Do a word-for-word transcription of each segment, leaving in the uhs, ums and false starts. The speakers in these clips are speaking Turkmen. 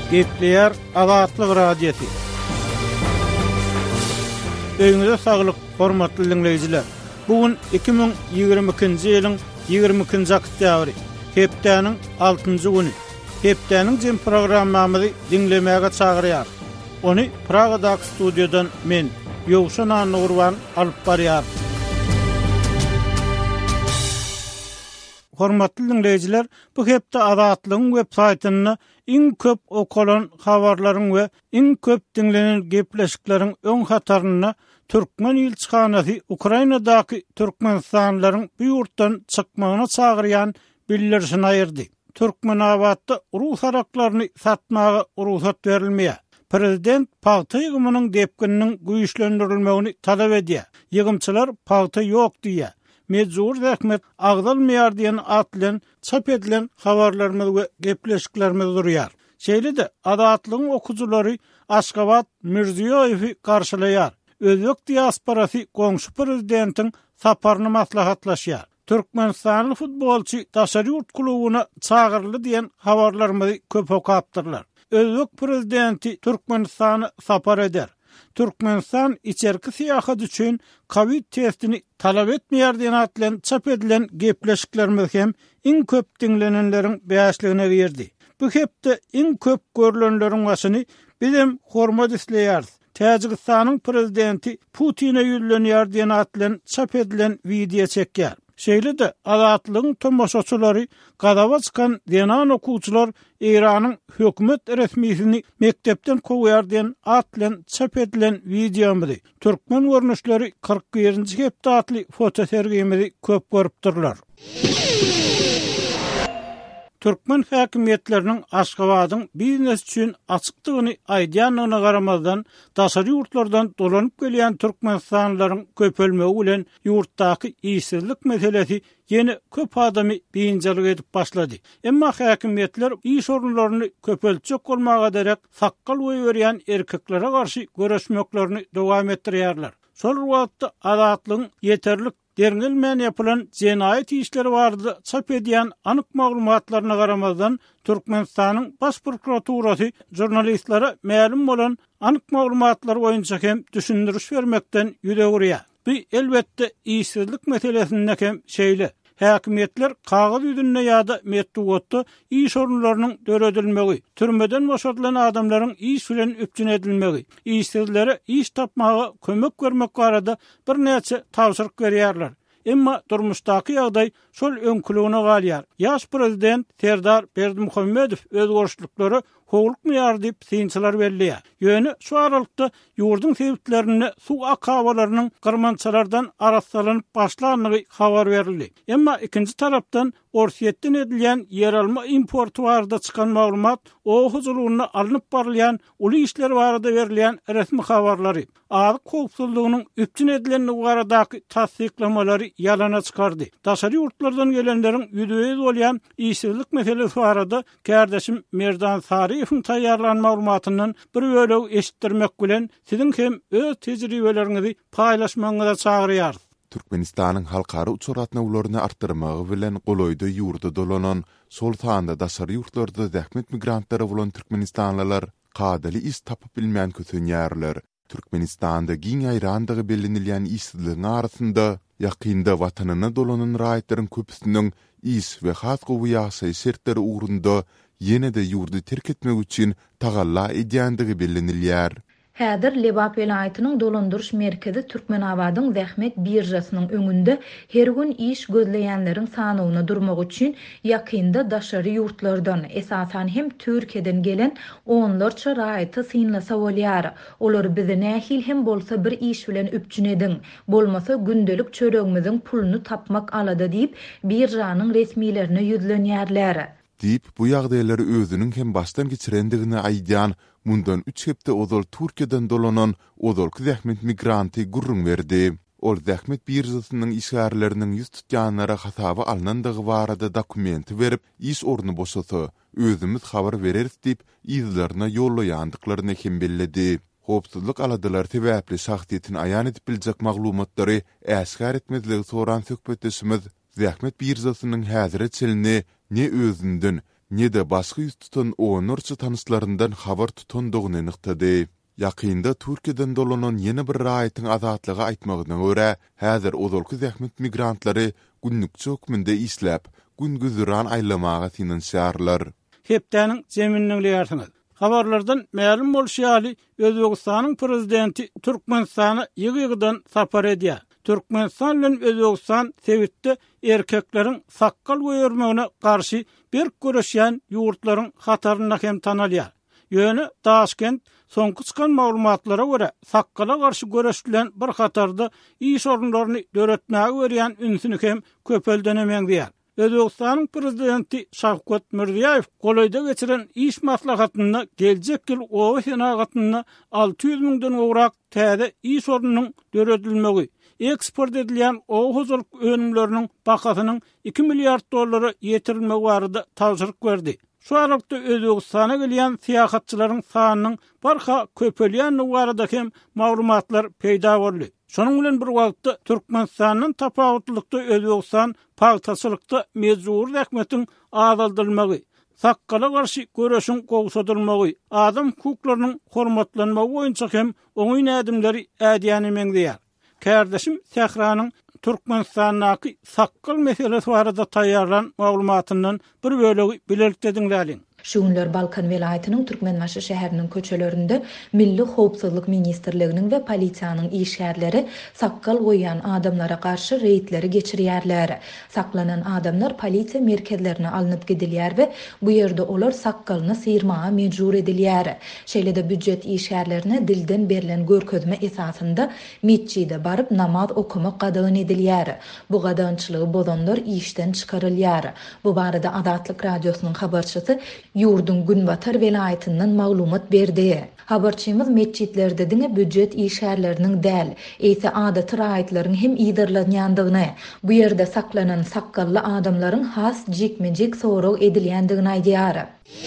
Gepleyer Azatlyk radiosi. Öňüňizde saglyk, hormatly dinleýijiler. Bugün iki bin ýygrimi ikinji ýylyň ýygrimi ikinji oktýabry, hepdeniň altynjy güni. Hepdeniň jem programmamyzy dinlemäge çagyrýar. Onu Pragadaky studiodan men, Ýowşan Nurwan alyp barýar. Hormatly dinleýijiler, bu hepde Azatlygyň web saýtyny iň köp okulan habarlaryň we iň köp dinlenen gepleşikleriň öň hataryny Türkmen ilçihanasy Ukrainadaky türkmenistanlaryň bu ýurtdan çykmagyna çagyrýan bildirişini aýyrdy. Türkmenawatda rus haraklaryny satmaga ruhsat berilmeýär. Prezident paýta ýygymynyň depkininiň güýçlendirilmegini talap edýär. Ýygymçylar paýta ýok diýär. Mecbur zähmet agdalmaýar diýen atlan çap edilen habarlarymyz we gepleşiklerimiz durýar. Şeýle-de Azatlygyň okuwçylary Aşgabat Mirziýowy garşylaýar. Özbek diasporasy goňşy prezidentiň saparyny maslahatlaşýar. Türkmenistanly futbolçy daşary ýurt klubyna çagyrly diýen habarlarymyz köp okapdyrlar. Özbek prezidenti Türkmenistany sapar eder. Türkmenistan içerki siýahat üçin Covid testini talap etmeýär diýen atlan çap edilen gepleşiklerimiz hem iň köp dinlenenleriň beýasligine girdi. Bu hepde iň köp görülenleriň başyny bizim hormat isleýäris. Täjikistanyň prezidenti Putin'e ýüzlenýär diýen atlan çap edilen video çekýär. Şeýle-de Azatlygyň tomoşaçylary gadaba çykan denan okuwçylar Iranyň hökümet resmiýetini mektepden kowýar diýen atlan çap edilen videomy türkmen görnüşleri kırk birinji hepde atly foto sergimizi köp görüpdirler. Türkmen häkimetleriniň Aşgabatyň biznes üçin açykdygyny aýdýanyna garamazdan daşary ýurtlardan dolanyp gelýän türkmenistanlaryň köpelmegi bilen ýurtdaky işsizlik meselesi ýene köp adamy beýinçilik edip başlady. Emma häkimetler iş orunlaryny köpeltjek bolmaga derek sakkal goýup berýän erkeklere garşy göreşmeklerini dowam etdirýärler. Sol wagtda Azatlygyň ýeterlik derinilmeyen yapılan cinayet işleri vardı çap ediyen anık maglumatlarına garamazdan Türkmenistan'ın baş prokuraturası jurnalistlere ma'lum olan anık maglumatlar boýunça hem düşündürüş vermekten ýüdegurýar. Bu elbette işsizlik meselesinde hem şeýle. Häkimetler kağıt ýüzünde ýa-da mektubda iş orunlarynyň döredilmegi, türmeden boşatylan adamlaryň iş bilen üpjün edilmegi, işsizlere iş tapmaga kömek bermek barada bir näçe tawsyryk berýärler. Emma durmuşdaky ýagdaý şol öňkülügine galýar. Ýaş prezident Serdar Berdimuhammedow öz gorşulyklary howluk myýar diýip synçylar berýär. Ýöne şu aralykda ýurdun sebitlerini su akawalarynyň gyrmançalardan arassalanyp başlanýany habar berildi. Emma ikinji tarapdan Orsiýetden edilýän ýeralma importy barada çykan maglumat o huzurlugyna alınıp barylýan uly işler barada berilýän resmi habarlary azyk howpsuzlygynyň üpjün edilen baradaky tasdiqlamalary ýalana çykardy. Daşary ýurtlardan gelenleriň ýüzüne bolýan işsizlik meselesi barada kärdeşim Merdan Sariýewiň taýýarlan maglumatynyň bir bölegi eşitdirmek bilen siziň hem öz tejribeleriňizi paýlaşmagyňyza çagyrýar. Türkmenistanyň halkara uçuratyny ularyny artdyrmagy bilen goloýda ýurda dolanan sol taýanda daşary ýurtlarda zähmet migrantlary bolan türkmenistanlylar kadaly is tapyp bilmän kötünýärler. Türkmenistanda giň aýrandygy bilinilýän işsizligiň arasynda ýakynda watanyna dolanan raýatlaryň köpüsiniň is we has gowy ýaşaý şertleri ugrunda ýene-de ýurdy terk etmek üçin tagalla edýändigi bilinilýär. Häzir Lebap welaýatynyň dolandyryş merkezi Türkmenawadyň zähmet birjasynyň öňünde her gün iş gözleýänleriň sanyny durmak üçin ýakynda daşary ýurtlardan esasan hem Türkiýeden gelen onlarça raýaty synlasa bolýar. Olar bize nähil hem bolsa bir iş bilen üpjün edin, bolmasa gündelik çöregimiziň pulunu tapmak alada diýip birjanyň resmiýlerine ýüzlenýärler. Diýip bu ýagdaýlary özüniň hem başdan geçirendigini aýdýan mundan üç hepde ozal Türkiýeden dolanan ozalky zähmet migranty gurrun berdi. Ol zähmet birjasynyň işgärleriniň ýüz tutýanlara hasaba alnandygy barada dokumenti berip iş orny boşasy özümiz habar bereris diýip izlerine ýollaýandyklaryny hem belledi. Howpsuzlyk aladylar sebäpli şahsiýetini aýan edip biljek maglumatlary äşgär etmezligi soran söhbetdeşimiz zähmet birjasynyň häzire çelini ne özünden Nede baskı yüz tutan onurçı tanıslarından habar tutandygyny nykdy. Yakında Türkiye'den dolanan yeni bir raýatyň azatlygy aýtmagyna görä, häzir ozalky zähmet migrantlary günnükçe hökmünde isläp, gün güzüran aýlamaga finansiýarlar. Hepdäniň zemininiň ýartyny. Habarlardan ma'lum bolýaly, Özbegistanyň prezidenti Türkmenistana ýygy-ýygydan sapar edýär. Türkmenistan bilen Özbegistan Sewitde erkekleriň sakkal goýarmagyna garşy bir göreşýän ýurtlaryň hataryna hem tanalýar. Ýöne Taşkent soňky çykan maglumatlara görä sakkala garşy göreşilen bir hatarda iş orunlaryny döretmäge berýän ünsüni hem köpeldenemeň diýär. Özbegistanyň prezidenti Şawkat Mirziýoýew golaýda geçiren iş maslahatyna geljek ýyl owa senagatyna alty ýüz miňden gowrak täze iş orunynyň döredilmegi, eksport edilýän owa önümleriniň bakasynyň iki milliard dollary ýetirilmegi barada tapşyryk berdi. Şu aralykda Özbegistana gelýän syýahatçylaryň sanynyň barha köpelýän barada hem maglumatlar peýda boldy. Şonuň bilen bir wagtda Türkmenistanyň tapawutlykda Özbegistan paýtaçylykda mezur häkmetiň azaldylmagy, sakkala garşy göreşiň gowsadylmagy, adam hukuklarynyň hormatlanmagy boýunça hem oňy nädimleri ädýänemeň diýär. Kardeşim Sehranyň Türkmenistanyň sakkal meselesi barada taýýarlan maglumatyndan bir bölegi bilerikdiňläliň. Şu günler Balkan welaýatynyň Türkmenbaşy şäheriniň köçelerinde Milli Howpsuzlyk Ministrliginiň we polisiýanyň işgärleri sakkal goýan adamlara garşy reýtleri geçirýärler. Saklanan adamlar polisiýa merkezlerine alınıp gidilýär we bu ýerde olar sakkalyny sıyırmaga mejbur edilýär. Şeýle-de büdjet işgärlerine dilden berilen görkezme esasında mesçide baryp namaz okumak gadagyn edilýär. Bu gadançylygy bozanlar işden çykarylýar. Bu barada Azatlyk radiosynyň habarçysy Yurdun Günbatar welaýatynyň maglumat berdi. Habarçymyz mescitlerde diňe büdjet işgärleriniň däl, eýse adaty raýatlaryň hem ýydyrlanýandygyny, bu ýerde saklanan sakkally adamlaryň has jikmejik sorag edilýändigini aýdýar.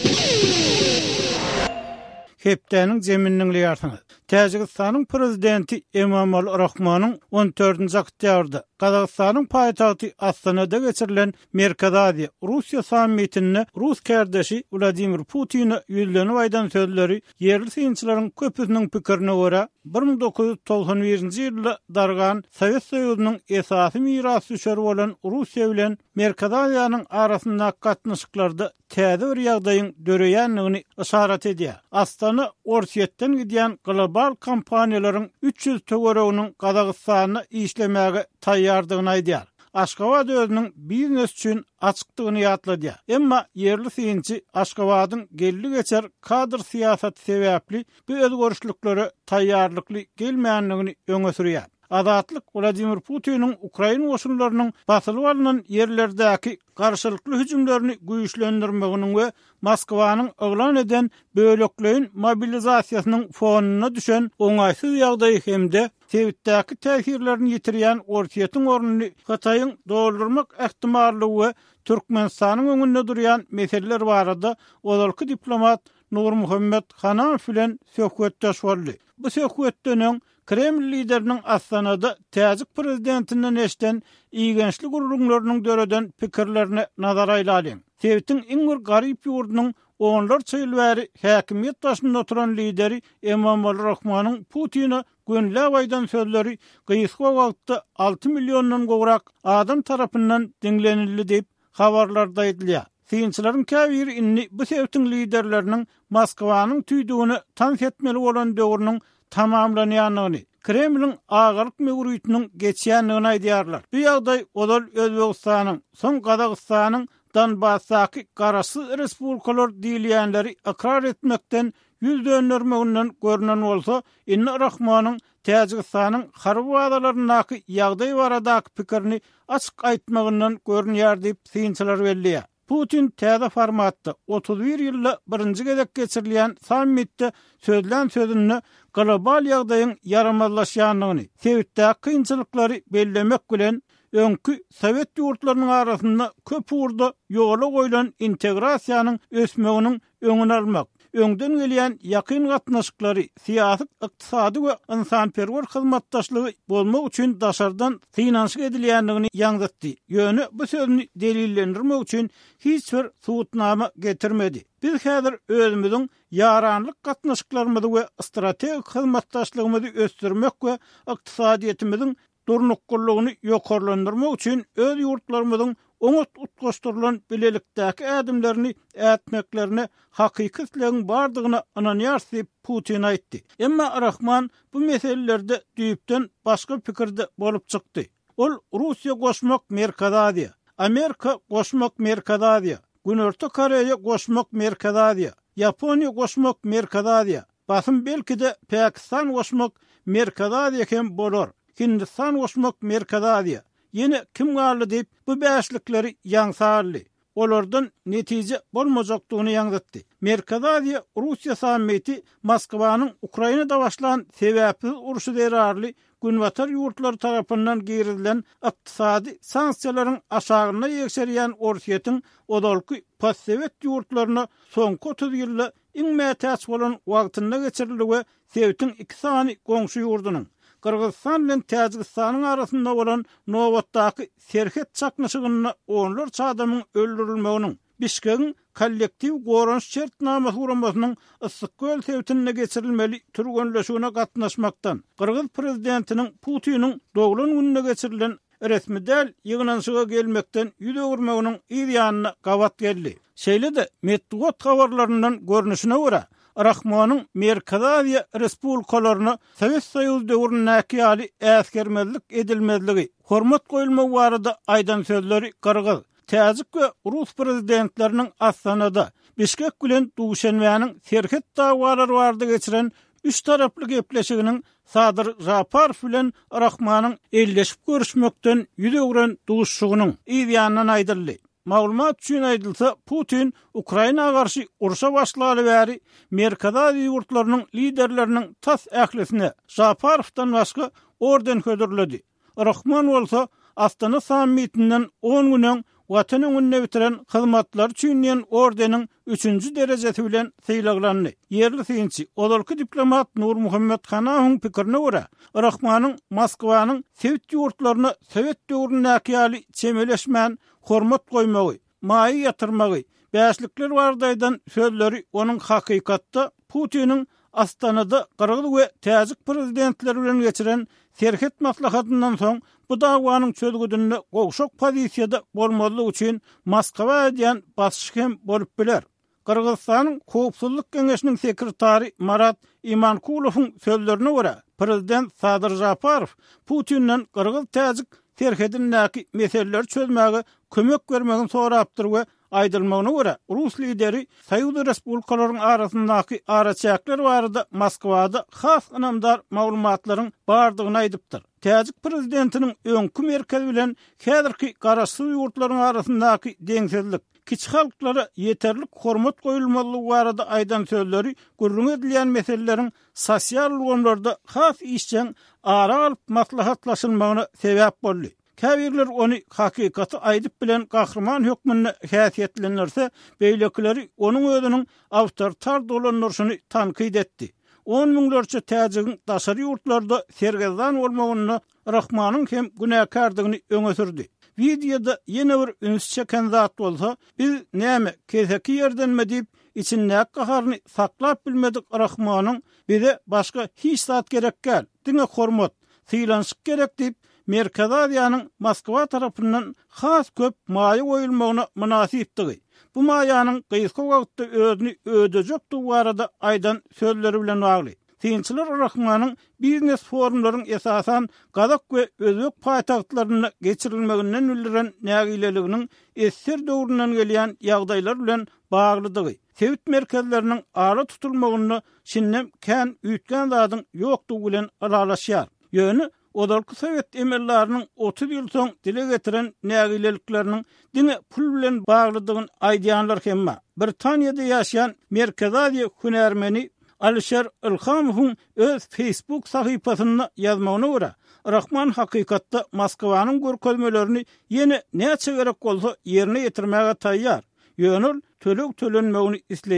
Hepdäniň zemininiň ýartyny. Täjikistanyň prezidenti Emomali Rahmonyň on dördünji oktýabrda Gazagystanyň paýtagty Astanada geçirilen Merkezi Russiýa sammitinde Rus kardeşi Vladimir Putin ýüzlenip aýdan sözleri ýerli synçylaryň köpüsiniň pikirine görä bir ming dokuz ýüz toksan birinji ýylda dargan Sowet Soýuzynyň esasy mirasy düşer bolan Russiýa bilen Merkezi Aziýanyň arasynda gatnaşyklarda täze bir ýagdaýyň döreýänligini işaret edýär. Astana Orsiýetden gidýän global kompaniýalaryň üç ýüz töwereginiň Gazagystana işlemäge taýýardygyny aýdýar. Aşgabat özüniň biznes üçin açykdygyny ýatladýar. Emma yerli synçy Aşgabatyň gelli geçer kadr siýasaty sebäpli bu özgörüşliklere taýýarlykly gelmeýänligini öňe sürýär. Azatlyk Vladimir Putiniň Ukraina goşunlarynyň basylyp alynan ýerlerdäki garşylykly hüjümlerini güýçlendirmeginiň we Moskwanyň oglan eden bölekleýin mobilizasiýasynyň fonuna düşen oňaýsyz ýagdaý hemde Sewitdäki täsirlerini ýitirýän orsiýetiň ornuny Hataýyň doldurmak ähtimallygy we Türkmenistanyň öňünde durýan meseleler barada ozalky diplomat Nurmuhammed Hanaw bilen söhbetdeş boldy. Bu söhbetden Kreml lideriniň Astanada Täjik prezidentinden eşden iýgençlik gurulmaklarynyň döreden pikirlerini nazara aýlalyň. Sewitiň iň bir garyp ýurdunyň onlar çyl bäri häkimiýet başynda oturan lideri Emomali Rahmonyň Putina gönläp aýdan sözleri gysga wagtda alty millionddan gowrak adam tarapyndan diňlenildi diýip habarlarda aýdylýar. Synçylaryň käbiri inni bu Sewitiň liderleriniň Moskwanyň tüýdüğini tanys etmeli bolan döwrüniň tamamlanýanyny, Kremliň agalyk mögürýetiniň geçýänligini aýdýarlar. Bu ýagdaý odal Özbegistanyň, soň Gazagystanyň Donbassdaky garaşsyz respublikalar diýilýänleri akrar etmekden yüz dönermeginden görünen bolsa, inni Rahmonyň Täjikistanyň harby wagdalarynyň ýagdaý baradaky pikirini açyk aýtmagyndan görünýär diýip synçylar belliýär. Putin täze formatda otuz bir ýylda birinji gezek geçirilýän sammitde sözlän sözüni global ýagdaýyň yaramazlaşýanlygyny, Sewitdäki kynçylyklary bellemek bilen öňkü Sowet ýurtlarynyň arasynda köp urda ýola goýulan integrasiýanyň ösmeginiň öňüni almak öňden gelýän ýakyn gatnaşyklary, siýasat, ykdysady we ynsanperwer hyzmatdaşlygy bolmak üçin daşardan finansiýa edilýändigini ýaňdatdy. Ýöne bu sözüni delillendirmek üçin hiç bir suwutnama getirmedi. Biz häzir özümüziň ýaranlyk gatnaşyklarymyzy we strategik hyzmatdaşlygymyzy ösdürmek we ykdysadyýetimiziň durnuklugyny ýokarlandyrmak üçin öz ýurtlarymyzyň oňat utgaşdyrylan bilelikdäki ädimlerini ätmeklerine hakykatlygyň bardygyna inanýar diýip Putin aýtdy. Emma Rahman bu meselelerde düýüpden başga pikirde bolup çykdy. Ol Russiýa goşmak merkezadiýa, Amerika goşmak merkezadiýa, Günörtü Koreýa goşmak merkezadiýa, Ýaponiýa goşmak merkezadiýa, basym belki de Pakistan goşmak merkezadiýa hem bolar. Hindistan goşmak merkezadiýa. Yine kim garly diýip bu bäşlikleri ýaňsarly. Olardan netije bolmajakdygyny ýaňdatdy. Merkezadiýa Russiýa sammiti Moskwanyň Ukrainada başlan sebäpsiz uruşy derarly günwatar ýurtlar tarapyndan gerilen ykdysady sanksiýalaryň aşagyna ýekserýän orsiýetiň odalky postsovet ýurtlaryna soňky otuz ýylda iň mätäç bolan wagtynda geçirildi we Sowetiň iki sany goňşy ýurdunyň Kırgızstan bilen Täjikistanyň arasynda bolan Nowatdaky serhet çaknaşygyna onlar çadamyň öldürilmeginiň Bişkegiň kollektiv gorunç şertnama huramasynyň Issykgöl Sowetine geçirilmeli türgönleşigine gatnaşmakdan Kırgız prezidentiniň Putiniň doglan gününe geçirilen resmi del ýygnanşyga gelmekden ýüze gurmeginiň ýa-ýanyna gawat geldi. Şeýle-de medeniýet habarlaryndan görnüşine görä Rahmanyň Merkezadiýa respublikalaryna Sowet Soýuzy döwründäki ýaly äsgermezlik edilmezligi, hormat goýulmagy barada aýdan sözleri Kırgız, Täjik we Rus prezidentleriniň Astanada, Bişkek bilen Duşanbäniň serhet dawalary barada geçiren üç taraply gepleşiginiň Sadyr Japarow bilen Rahmanyň elleşip görüşmekden ýüze guran duşşugynyň ýa-ýanyna aýdyldy. Maglumat üçin aýdylsa, Putin Ukraina garşy uruşa başlaly bäri Merkezadiýa ýurtlarynyň liderleriniň tas ählisine Japarowdan başga orden hödürledi. Rahman bolsa Astana sammitinden on günen Watan öňünde bitiren hyzmatlar üçin ordeniň üçünji derejesi bilen syýlaglandy. Yerli synçy odalky diplomat Nur Muhammed Hanawyň pikirine görä, Rahmanyň Moskwanyň Sowet ýurtlaryna Sowet döwründäki ýaly çemeleşmän hormat goýmagy, maýy ýatyrmagy, bäşlikler bardaýdan sözleri onuň hakykatda Putiniň Astanada Kırgız we Täjik prezidentleri bilen geçiren serhet maslahatyndan soň bu dawanyň çözgüdünde gowşak pozisiýada bolmaly üçin Moskwa diýen basyş hem bolup biler. Kırgızstanyň Howpsuzlyk Geňeşiniň sekretary Marat Imankulowyň sözlerine görä, prezident Sadyr Japarow Putinden Kırgız Täjik serhetindäki meseleleri çözmäge kömek bermegini sorapdyr we aýdylmagyna görä Rus lideri Soýuz respublikalarynyň arasyndaky araçaklar barada Moskwada has ynamdar maglumatlaryň bardygyny aýdypdyr. Täjik prezidentiniň öňkü merkez bilen häzirki garaşsyz ýurtlaryň arasyndaky deňsizlik, kiçik halklara yeterlik hormat goýulmalygy barada aýdan sözleri gürrüň edilýän meseleleriň sosial ulgamlarda has işçiň ara alyp maslahatlaşylmagyna sebäp boldy. Käbirler onu hakykaty aýdyp bilen gahrman hökmüne häsiýetlenirse, beýlekileri onuň özüniň awtoritar dolanmasyny tankyd etdi. on miňlerçe täjigiň daşary ýurtlarda sergezdan bolmagyny Rahmanyň hem günäkardygyny öňe sürdi. Videoda ýene bir üns çeken zat bolsa, biz näme keseki ýerdenme diýip içinde gaharny saklap bilmedik Rahmanyň bize başga hiç zat gerekkel, diňe hormat, syýlanşyk gerek diýip Merkezadiýanyň Moskwa tarapyndan has köp maýy goýulmagyna münasipdigi. Bu maýanyň gysga wagtda özüni ödejek duwarada aýdan sözleri bilen bagly. Synçylar Rahmanyň biznes forumlaryň esasan Gazak we Özbek paýtagtlaryna geçirilmeginden bildiren nägileliginiň esser döwründen gelýän ýagdaýlar bilen baglydygy. Sowet merkezleriniň ara tutulmagyny şinnem kän üýtgen zadyň ýokdugy bilen alalaşýar. Ýöne odalky Sowet emellarynyň otuz ýyl soň dile getiren nägilelikleriniň diňe pul bilen baglydygyny aýdýanlar hemme. Britaniýada ýaşaýan Merkezadiýa hünärmeni Alisher Ilhamowyň öz Facebook sahypasynda ýazmagyna görä, Rahman hakykatda Moskwanyň görkezmelerini ýene näçe gerek bolsa ýerine ýetirmäge taýýar, ýönül tölek tölenmegini isleýär.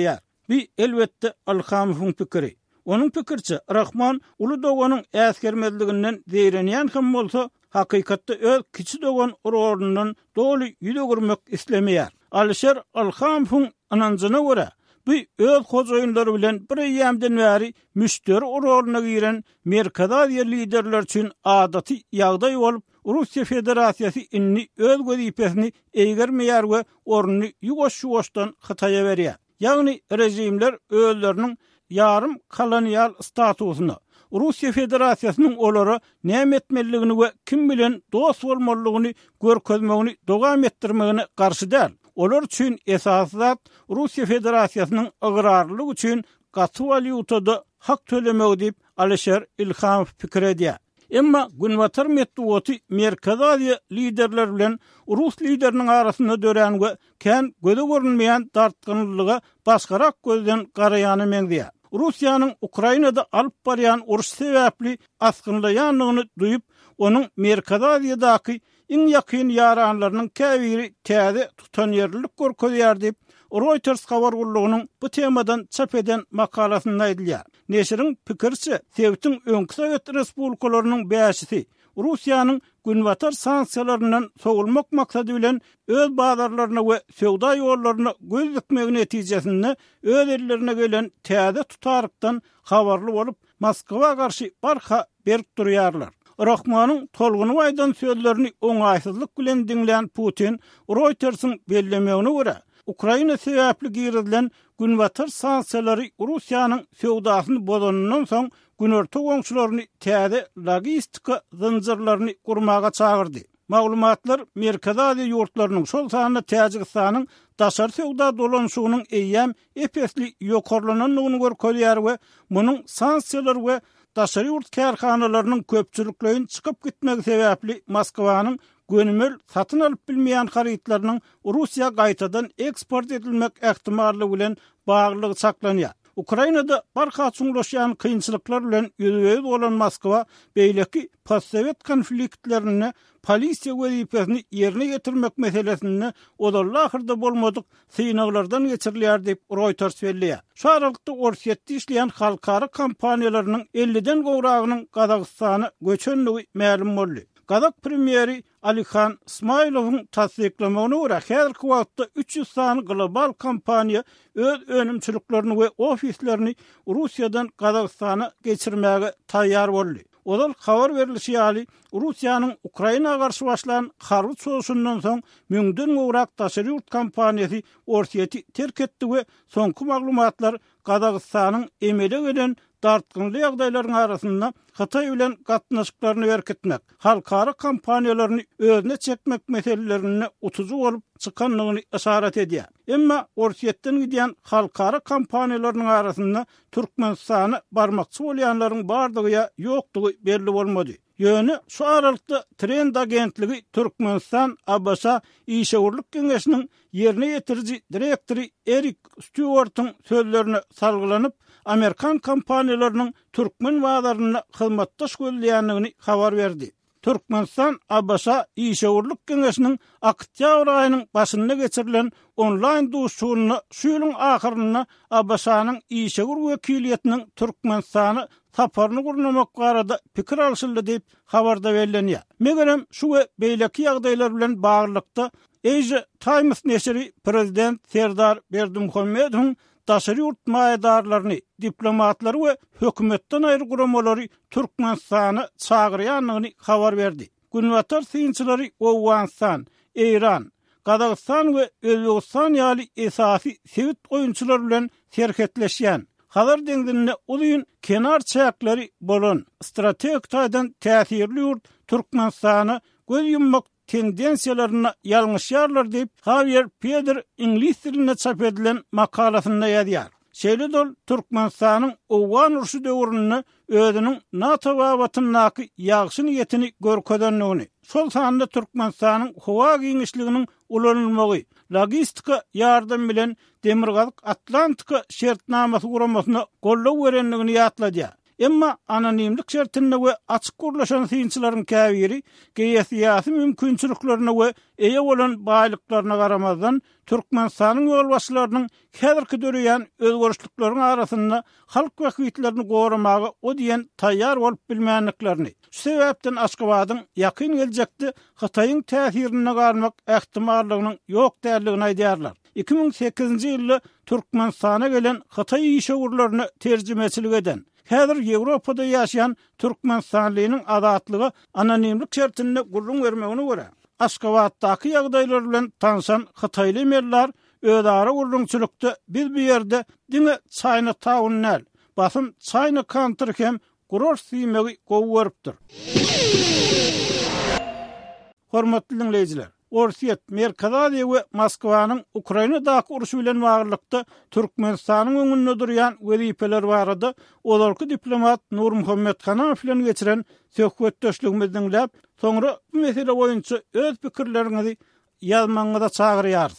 Bir elbette Alhamow'un pikiri. Onun pikirçe Rahman Ulu Dogan'ın äskermezliginden zeýrenýän hem bolsa hakykatda öz kiçi Dogan ororundan dolu ýüdegirmek islemeýär. Alşer Alhamow'un ananjyna görä bu öz hojaýynlary bilen bir ýamdan bäri müşteri ororuna giren Merkadaziýa liderler üçin adaty ýagdaý bolup Russiýa Federasiýasy inni öz gözipesini eýgermeýär we ornuny ýugoş-ýugoşdan Hytaýa berýär. Ýagny rejimler özleriniň yarım kolonial statusyny Russiýa Federasiýasynyň olara näme etmeligini we kim bilen dost bolmalygyny görkezmegini dowam etdirmegine garşy däl. Olar üçin esasy zat Russiýa Federasiýasynyň agrarlygy üçin gaty valyutada hak tölemegi diýip Alşer Ilhamow pikir edýär. Emma Günwatar Medwedew Merkadaziýa liderler bilen Rus lideriniň arasynda dören we kän göze görünmeýän dartgynlyga başgarak gözden garaýany meňdýär. Russiýanyň Ukrainada alyp barýan uruş sebäpli askynlaýanlygyny duýup, onuň Merkadaziýadaky iň ýakyn ýaranlarynyň käbiri täze tutan ýerlik görkezýär diýip Reuters habar gurulugynyň bu temadan çap eden makalasynda aýdylýar. Neşiriň pikirçe, Sowetiň öňkü Sowet respublikalarynyň bäşisi Russiýanyň günwatar sanksiýalaryndan sogulmak maksady bilen öz bazarlaryna we sowda ýollaryna göz dikmegi netijesinde öz ellerine gelen täze tutarykdan habarly bolup Moskwa garşy barha berip durýarlar. Rahmanyň tolguny aýdan sözlerini oňaýsyzlyk bilen diňleyen Putin Reuters'ın bellemegine görä Ukraina sebäpli girilen günwatar sanksiýalary Russiýanyň sowdasyny bozanyndan soň günörtü goňçularyny täze logistika zynjirlerini gurmaga çağırdy. Maglumatlar Merkadaziýa ýurtlarynyň şol sanyna Täjikistanyň daşary sowda dolanşygynyň eýýäm epesli ýokarlananyny görkezýär we munyň sanksiýalar we daşary ýurt kärhanalarynyň köpçüliklerini çykyp gitmegi sebäpli Moskwanyň gönümel satyn alyp bilmeýän harytlarynyň Russiýa gaýtadan eksport edilmek ähtimallygy bilen baglygy saklanýar. Ukrainada barha çuňlaşýan kynçylyklar bilen ýüzüňiz bolan Moskwa beýleki postsovet konfliktlerini polisiýa wezipesini ýerine getirmek meselesini odaly ahyrda bolmadyk synaglardan geçirilýär diýip Reuters belläýär. Şu aralykda Orsiýetde işleýän halkara kompaniýalarynyň elliden gowragynyň Gazagystana göçenligi ma'lum boldy. Kazak premieri Alikhan Ismailov'un tasdiklemegine görä häzirki wagtda üç ýüz sany global kompaniýa öz önümçiliklerini we ofislerini Russiýadan Kazakstana geçirmäge taýýar boldy. Odal habar berilýär, Russiýanyň Ukraina garşy başlanan harby soýuşundan soň müňden gowrak daşary ýurt kompaniýasy Orsiýety terk etdi we soňky maglumatlar Kazakstanyň emele gelen dartgynly ýagdaýlaryň arasynda Hytaý bilen gatnaşyklaryny berkitmek, halkara kompaniýalaryny özüne çekmek meselelerini utuzu bolup çykanlygyny işaret edýär. Emma Orsiýetden gidýän halkara kompaniýalarynyň arasynda Türkmenistany barmakçy bolýanlaryň bardygy ýokdugy belli bolmady. Ýöne şu aralykda Trend agentligi Türkmenistan A B S İşeurluk Geňeşiniň ýerine ýetiriji direktori Erik Stewart'ın sözlerini salgylanyp Amerikan kompaniýalarynyň türkmen wagtlaryna hyzmatdaş gözleýänligini habar berdi. Türkmenistan A B S İşeurluk Geňeşiniň oktýabr aýynyň başynda geçirilen onlaýn duşugyny şu ýylyň ahyryna A B S-nyň İşegur wekiliýetiniň Türkmenistany saparyny gurnamak barada pikir alşyldy diýip habarda bellenýär. Megerem şu we beýleki ýagdaýlar bilen baglykda Asia Times neşri prezident Serdar Berdimuhammedowyň daşary ýurt maýdarlaryny, diplomatlary we hökümetden aýry guramalary Türkmenistany çagyrýanlygyny habar berdi. Günwatar synçylary Owganistan, Eýran, Kazakystan we Özbegistan ýaly esasy sewit oýunçylar bilen serhetleşýän. Habar deňdinde ulyň kenar çäkleri bolan strategik taýdan täsirli ýurt Türkmenistany göz yummak tendensiýalaryna ýalňyşýarlar diýip Javier Pedro ingliz dilinde çap edilen makalasynda ýazýar. Şeýle-dol Türkmenistanyň Owgan uruşy döwründe özüniň NATO wabatyndaky ýagşy niýetini görkezenligini, şol sanda Türkmenistanyň howa giňişliginiň ulanylmagy, logistika ýardam bilen demirgazyk Atlantika şertnamasy guramasyna gollaw berenligini ýatladýar. Emma anonimlik şertine we açık gurlaşan synçylaryň käbiri geýsiyasy mümkinçiliklerine we eýe bolan baýlyklaryna garamazdan Türkmenistanyň ýolbaşçylarynyň häzirki döreýän özgörüşlikleriň arasynda halk wekillerini goramagy o diýen taýýar bolup bilmänliklerini. Şu sebäpden Aşgabatyň ýakyn geljekde Hataýyň täsirine garmak ähtimallygynyň ýok därligini aýdýarlar. iki bin sekizinji ýylda Türkmenistana gelen Hataý şowurlaryny terjimeçilik eden häzir Ýewropada ýaşaýan Türkmenistanlynyň azatlygy anonimlik şertine gurrun bermegine görä Aşgabatdaky ýagdaýlar bilen tanşan Hataýly merler öýdara gurrunçylykda biz bu ýerde diňe çaýna tawunnal basym çaýna kantry hem gurur süýmegi gowy Hormatly dinleýijiler, Orsiýet, Merkazadiýe we Moskwanyň Ukrainadaky uruşy bilen baglanykda Türkmenistanyň öňünde durýan wezipeler barada olarky diplomat Nur Muhammed Hanaw bilen geçiren söhbetdeşligimiziň läp, soňra bu mesele boýunça öz pikirleriňizi ýazmaňyza çagyrýarys.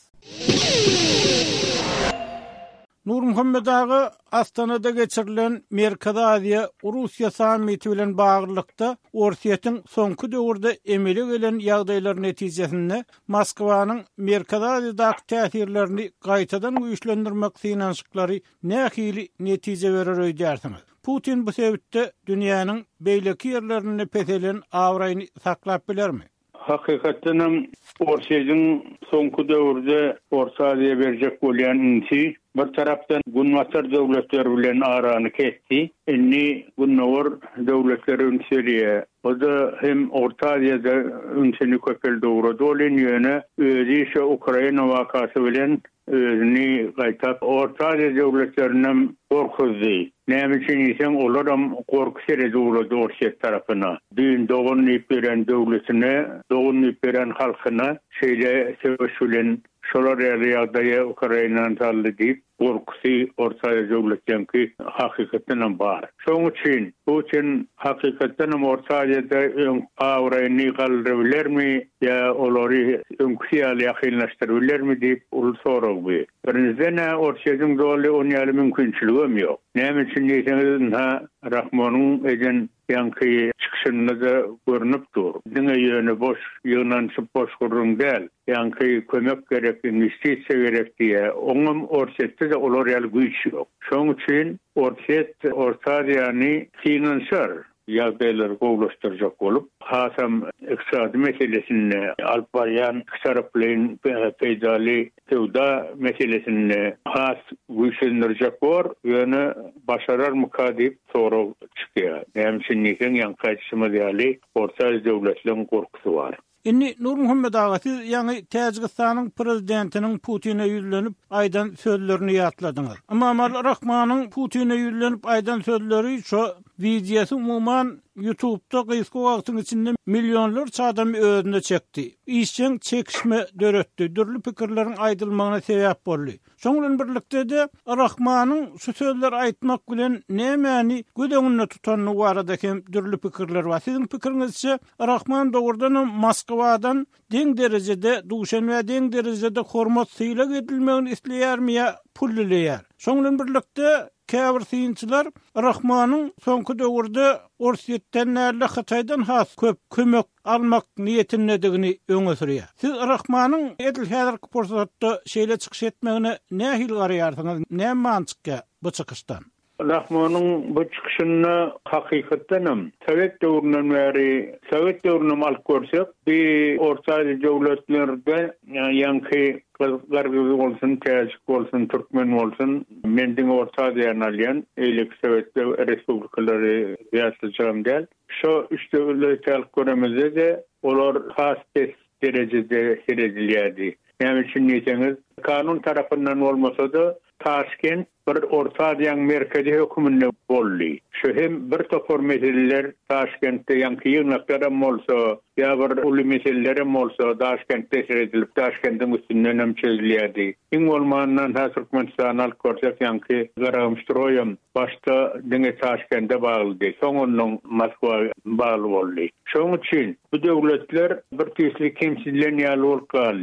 Nur Muhammed ağa Astanada geçirilen Merkazadiýe Russiýa sammiti bilen baglanykda Orsiýetiň soňky döwürde emeli gelen ýagdaýlar netijesinde Moskwanyň Merkazadiýadaky täsirlerini gaýtadan güýçlendirmek synanşyklary nähili netije berer öýdärsiňiz. Putin bu sebäpde dünýäniň beýleki ýerlerini peselen awraýyny saklap bilermi? Hakikaten Orsiýanyň soňky döwürde Orsiýa berjek bolýan inti bir tarapdan Gunwatar döwletleri bilen arany kesdi. Inni Gunwar döwletleri ünseliýe. O da hem Orta Aziýada ünseni köpel döwre dolen ýöne özü şu Ukraina wakasy bilen özüni gaýtap Orta Aziýa döwletlerinden gorkuzdy. Näme üçin isen olar hem gorky serede uğradı Orsiýet tarapyna. Düň dogun ýeperen döwletine, dogun ýeperen halkyna şeýle sebäşulen şolar ýagdaýa Ukrainanyň taly diýip gorkusy Orta Aziýa döwletleriniňki hakykatynam bar. Şoň üçin Putin hakykatynam Orta Aziýada awraýyny galdyrybermi ýa olary öňküýäl ýakynlaşdyrbermi diýip ul soragy. Birinjiden Orsiýanyň doly onyýaly mümkinçiligi ýok. Näme üçin diýseniz, ha Rahmanyň eden ýanky çykyşynda da görünüp dur. Diňe ýöne boş ýygnansy boş gurrun däl. Ýanky kömek gerek, investisiýa gerek diýe. Oňam Orsiýetde de olar ýaly güýç ýok. Şoň üçin Orsiýet Orta Aziýany finansiýar ýagdaýlar gowlaşdyrjak bolup, hasam iqtisadi meselesini alyp barýan taraplaryň peýdaly tewda meselesini has güýçlendirjek bor, ýöne başararmyka diýip sorag çykýar. Näme üçin niýen ýankaýçymy diýeli Orta Aziýa döwletleriň gorkusy bar. Inni Nur Muhammed ağa, siz ýa-ni Täjikistanyň prezidentiniň Putin'e ýüzlenip aýdan sözlerini ýatladyňyz. Amma Rahmanyň Putin'e ýüzlenip aýdan sözleri şu videosy umuman YouTube'da gysga wagtyň içinde milyonlarça adam özüne çekdi. İşçiň çekişme döretdi, dürli pikirleriň aýdylmagyna sebäp boldy. Şoň bilen birlikde de Rahmanyň şu sözler aýtmak bilen nämäni gödeňinde tutanyny barada hem dürli pikirler bar. Siziň pikiriňizçe Rahman dogurdan Moskwadan deň derejede duşan we deň derejede hormat syýlak edilmegini isleýärmi ýa pullulýar. Şoň bilen birlikde käbir synçylar Rahmanyň soňky döwürde Orsiýetden näle Hataýdan has köp kömek almak niýetindedigini öňe sürýär. Siz Rahmanyň edil häzirki pursatda şeýle çykyş etmegine nähil garaýarsyňyz? Näme mançykka bu çykyşdan? Rahmanyň bu çykyşyny hakykatdanam Sowet döwründen bäri, Sowet döwründen alyp görsek, bir Orta Aziýa döwletlerde ýanky Gargyz bolsun, Täjik bolsun, Türkmen bolsun, mendiň Orta Aziýany alýan eýlek Sowet respublikalary ýaşaýan däl. Şo üç döwletleri alyp göremizde olar has derejede seredilýärdi. Näme üçin diýseniz, kanun tarapyndan bolmasa da Taşkent bir Orta Aziýanyň merkezi höküminde boldy. Şu hem bir topor meseleler Taşkentde ýanky ýygnaklarym bolsa, ýa bir uly meseleler bolsa, Taşkentde seredilip Taşkentden üstünden hem çözülýärdi. Iň bolmandan Türkmenistan alyp görsek ýanky Garamstroýum başda diňe Taşkentde baglydy. Soňundan Moskwa bagly boldy. Şoň üçin bu döwletler bir tüýsli kimsizlenýär bolup galdy.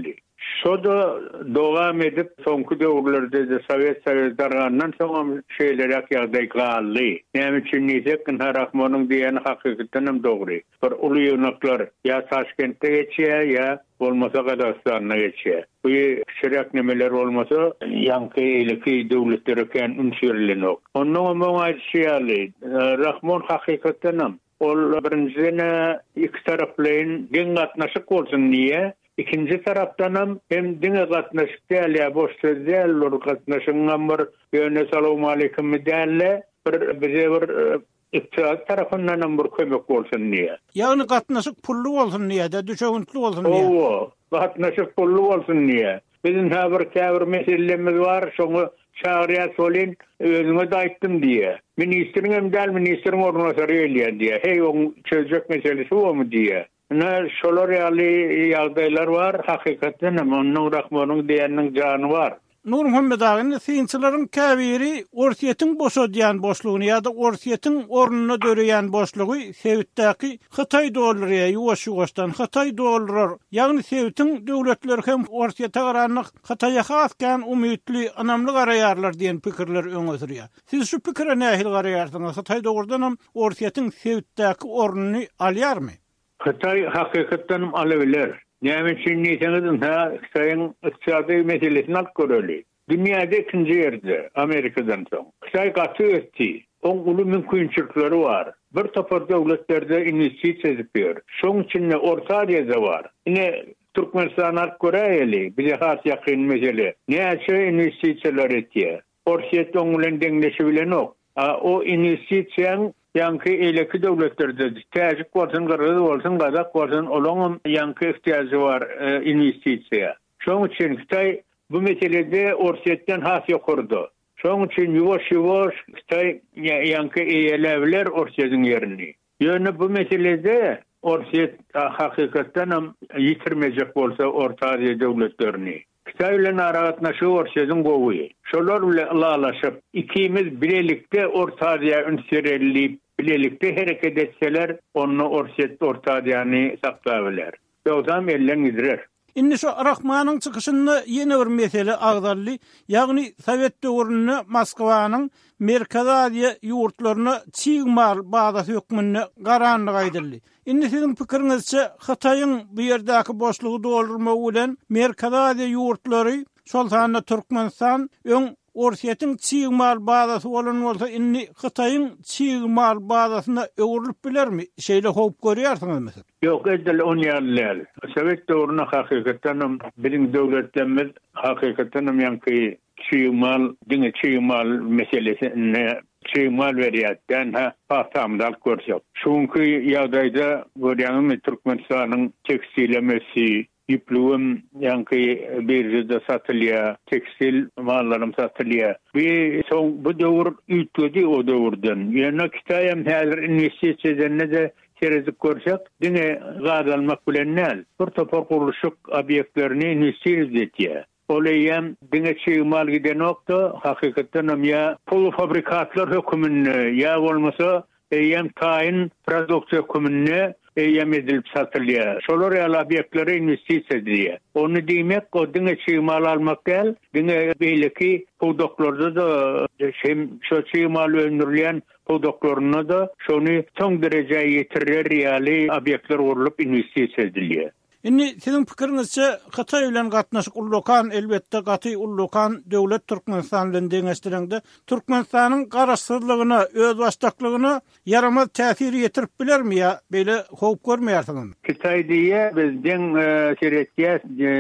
Şoda dowam edip soňky döwürlerde de Sowet Soýuzlaryndan soň şeýler ýagdaý galdy. Näme üçin diýsek, Rahmanyň diýeni hakykatdan hem dogry. Bir uly ýurnaklar ýa Taşkentde geçýär ýa bolmasa Gadastan'a geçýär. Bu şerak nemeler olmasa ýanky ilki döwletlerken ünsürlenok. Ondan moňa şeýle Rahman hakykatdan hem ol birinjine iki taraplaryň deň gatnaşyk bolsun diýe. İkinci taraftan hem hem dine gatnaşyk däl ýa boş söz däl, ol gatnaşygyň bir ýöne salamu aleykum däl, bir bize bir iktisat tarafından hem bir kömek bolsun diýe. Ýagny gatnaşyk pully bolsun diýe, düşegüntli bolsun diýe. O, gatnaşyk pully bolsun diýe. Bizim häzir käbir meselemiz bar, şoňa şaýryat bolyn, özüňe de aýtdym diýe. Ministriň hem däl ministriň ornasary elýär diýe. Hey, o çözjek meselesi bolmy diýe. Ne şolar ýaly ýagdaýlar bar, hakykatdan hem onuň Rahmanyň diýeniň jany bar. Nur Muhammed agany synçylaryň käbiri orsiýetiň boşadýan boşlugyny ýa-da orsiýetiň ornuny döreýän boşlugy Sewitdäki Hytaý dolary ýuwaş-ýuwaşdan Hytaý dolary. Ýagny Sewitiň döwletleri hem orsiýete garanyk Hytaýa haskan umytly anamly garaýarlar diýen pikirler öňe sürýär. Siz şu pikire nähil garaýarsyňyz? Hytaý dogrudan hem orsiýetiň Sewitdäki ornuny alýarmy? Hytaý hakykatdan alabiler. Näme üçin diýseniz, ha, Hytaýyň ykdysady meselesini alyp göreli. Dünýäde ikinji ýerde, Amerikadan soň. Hytaý gaty etdi. Oň uly mümkinçilikleri bar. Bir topar döwletlerde investisiýa edipdir. Şoň üçin Orta Aziýada bar. Ine Türkmenistan alyp göreli, bize has ýakyn mesele. Näçe investisiýalar etdi? Orsiýet oňulen deňleşi bilen ok. O investisiýaň yankı eyleki döwletlerde täzik bolsun, Gırgız bolsun, Kazak bolsun, olaň yankı ihtiýagy var e, investisiýa. Şoň üçin Hytaý bu meselede orsiýetden has ýokurdy. Şoň üçin ýuwaş-ýuwaş Hytaý yankı eýelebiler orsiýetin ýerini. Ýöne bu meselede orsiýet hakykatdan hem ýitirmejek bolsa Orta Aziýa döwletlerini. Hytaý bilen aragatnaşy orsiýetin gowy. Şolar bilen alalaşyp ikimiz bilelikde Orta Aziýa ünsürelli bilelikde hereket etseler, onu orsiýet Orta Aziýany saklabylar. Ýogam elden gidirer. Indi şu Rahmanyň çykyşynda ýene bir mesele agdarly, ýagny Sowet döwründe Moskwanyň Merkez Aziýa ýurtlaryna çygmal bagdasy hökmüne garanlyk aýdyldy. Indi siziň pikiriňizçe Hytaýyň bu ýerdäki boşlugy doldurmak bilen Merkez Aziýa ýurtlary, şol sanda Türkmenistan öň orsiýetiň çygmal bagdasy bolan bolsa, indi Hytaýyň çygmal bagasyna öwrülip bilermi? Şeýle hop görýärsiňiz mesela? Yok, edil on ýerler. Sowet döwrüne hakykatdan biziň döwletlerimiz hakykatdan ýanky çygmal, diňe çygmal meselesine çygmal berýärden ha patamdal görýär. Şoňky ýagdaýda görýäňmi Türkmenistanyň tekstillemesi, Ýüplüğüm yankı birjede satılýar, tekstil mallarym satılýar. Bir soň bu döwür üýtgedi o döwürden. Ýene Hytaýam häzir investisiýa edende de terezik görsek, diňe gazalmak bilen näl? Bir topar gurulşyk obýektlerini investisiýa etýär. Olaýam diňe çygmal giden nokta hakykatdan hem ýa pul fabrikatlar hökmüne ýa bolmasa ýa taýin produksiýa hökmüne ýa edilip satylýar. Şolar ýaly obýektleri investisiýa edilýär. Onu diýmek, o diňe çygmal almak däl, diňe beýleki pudoklarda da hem şo çygmal öndürilýän pudoklaryna da şonu soň derejäge ýetirer ýaly obýektler gurulyp investisiýa edilýär. Indi siziň pikiriňizçe Hytaý bilen gatnaşyk ullukan elbetde gaty ullukan döwlet Türkmenistan bilen deňeşdirende Türkmenistanyň garaşsyzlygyna, öz başdaklygyna yaramaz täsir ýetirip bilermi ýa beýle howp görmeýärsiňiz? Hytaý diýe bizden şeretýä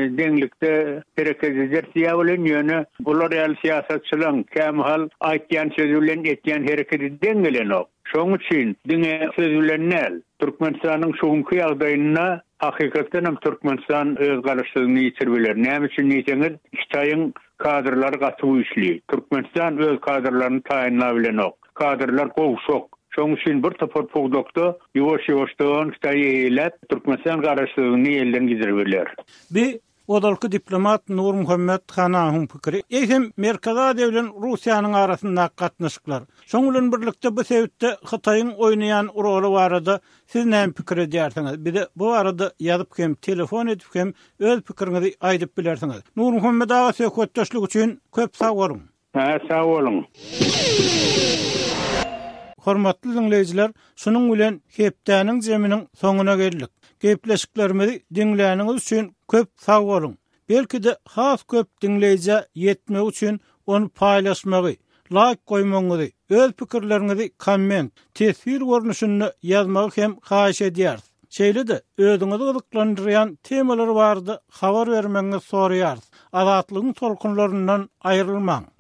deňlikde hereket edersiýa bilen ýöne bular ýaly siýasatçylaryň kämhal aýtýan sözi bilen etýän hereket eden bilen ok. Şoň üçin diňe sözi bilen näl? Türkmenistanyň şoňky ýagdaýyna hakykatdan hem Türkmenistan öz garaşsyzlygyny ýitirbiler. Näme üçin diýseniz, Hytaýyň kadrlary gaty güýçli. Türkmenistan öz kadrlaryny taýinlabilen ok. Kadrlar gowşok. Şoň üçin bir topar pogdokda ýuwaş-ýuwaşdan Hytaýy eýlep Türkmenistan garaşsyzlygyny elden gizirbiler. Bir Odalky diplomat Nur Muhammed Hanahyň pikiri, eýsem Merkeza bilen Russiýanyň arasynda gatnaşyklar. Şoň bilen birlikde bu sebäpde Hytaýyň oýnaýan roly barada siz näme pikir edýärsiňiz? Bir de bu arada ýazyp hem telefon edip hem öz pikiriňizi aýdyp bilersiňiz. Nur Muhammed aga söhbetdeşlik üçin köp sag bolun. Ha, sag bolun. Hormatly dinleýijiler, şunuň bilen hepdäniň jeminiň soňuna geldik. Gepleşiklerimizi dinläniňiz üçin köp sag bolun. Belki de has köp dinleýije ýetmek üçin onu paýlaşmagy, like goýmaňyzy, öz pikirleriňizi komment, tesir görnüşünde ýazmagy hem haýyş edýäris. Şeýle-de özüňizi gyzyklandyrýan temalar bardy, habar bermeňizi soraýarys. Azatlygyň tolkunlaryndan aýrylmaň.